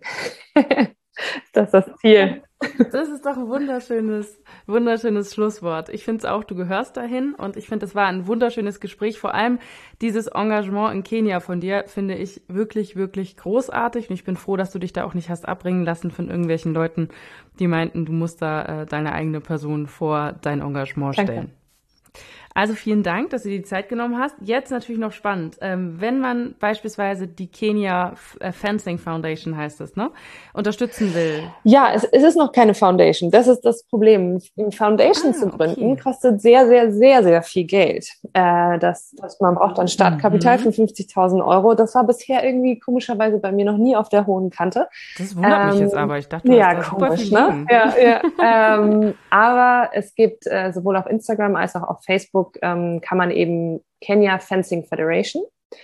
ist das das Ziel. Das ist doch ein wunderschönes, wunderschönes Schlusswort. Ich finde es auch, du gehörst dahin und ich finde, es war ein wunderschönes Gespräch. Vor allem dieses Engagement in Kenia von dir finde ich wirklich, wirklich großartig und ich bin froh, dass du dich da auch nicht hast abbringen lassen von irgendwelchen Leuten, die meinten, du musst da äh, deine eigene Person vor dein Engagement stellen. Danke. Also vielen Dank, dass du dir die Zeit genommen hast. Jetzt natürlich noch spannend, ähm, wenn man beispielsweise die Kenya Fencing Foundation, heißt es, ne, unterstützen will. Ja, es, es ist noch keine Foundation. Das ist das Problem. Eine Foundation ah, zu gründen okay. kostet sehr, sehr, sehr, sehr viel Geld. Äh, das, das, man braucht dann Startkapital mhm. von fünfzigtausend Euro. Das war bisher irgendwie komischerweise bei mir noch nie auf der hohen Kante. Das wundert ähm, mich jetzt aber. Ich dachte, du ja, hast da super komisch, viel ne? Ja, ja. ähm, aber es gibt äh, sowohl auf Instagram als auch auf Facebook ähm, kann man eben Kenya Fencing Federation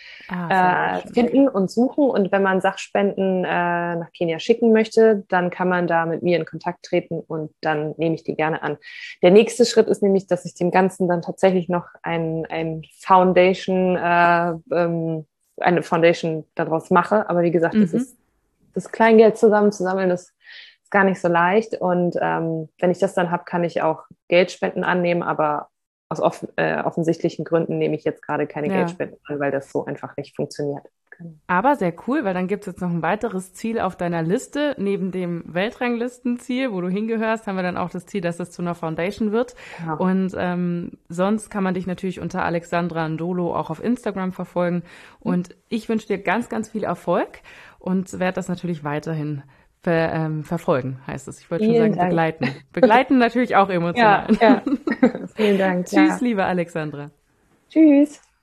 ah, äh, finden und suchen. Und wenn man Sachspenden äh, nach Kenia schicken möchte, dann kann man da mit mir in Kontakt treten und dann nehme ich die gerne an. Der nächste Schritt ist nämlich, dass ich dem Ganzen dann tatsächlich noch ein, ein Foundation, äh, ähm, eine Foundation daraus mache. Aber wie gesagt, mhm. das ist das Kleingeld zusammenzusammeln, das ist gar nicht so leicht. Und ähm, wenn ich das dann habe, kann ich auch Geldspenden annehmen, aber aus off- äh, offensichtlichen Gründen nehme ich jetzt gerade keine ja. Geldspenden an, weil das so einfach nicht funktioniert. Aber sehr cool, weil dann gibt es jetzt noch ein weiteres Ziel auf deiner Liste. Neben dem Weltranglistenziel, wo du hingehörst, haben wir dann auch das Ziel, dass es zu einer Foundation wird. Ja. Und ähm, sonst kann man dich natürlich unter Alexandra Ndolo auch auf Instagram verfolgen. Und ich wünsche dir ganz, ganz viel Erfolg und werde das natürlich weiterhin ver, ähm, verfolgen, heißt es. Ich wollte schon Vielen sagen, Dank. begleiten. Begleiten natürlich auch emotional. Ja, ja. Vielen Dank. Tschüss, Ja. liebe Alexandra. Tschüss.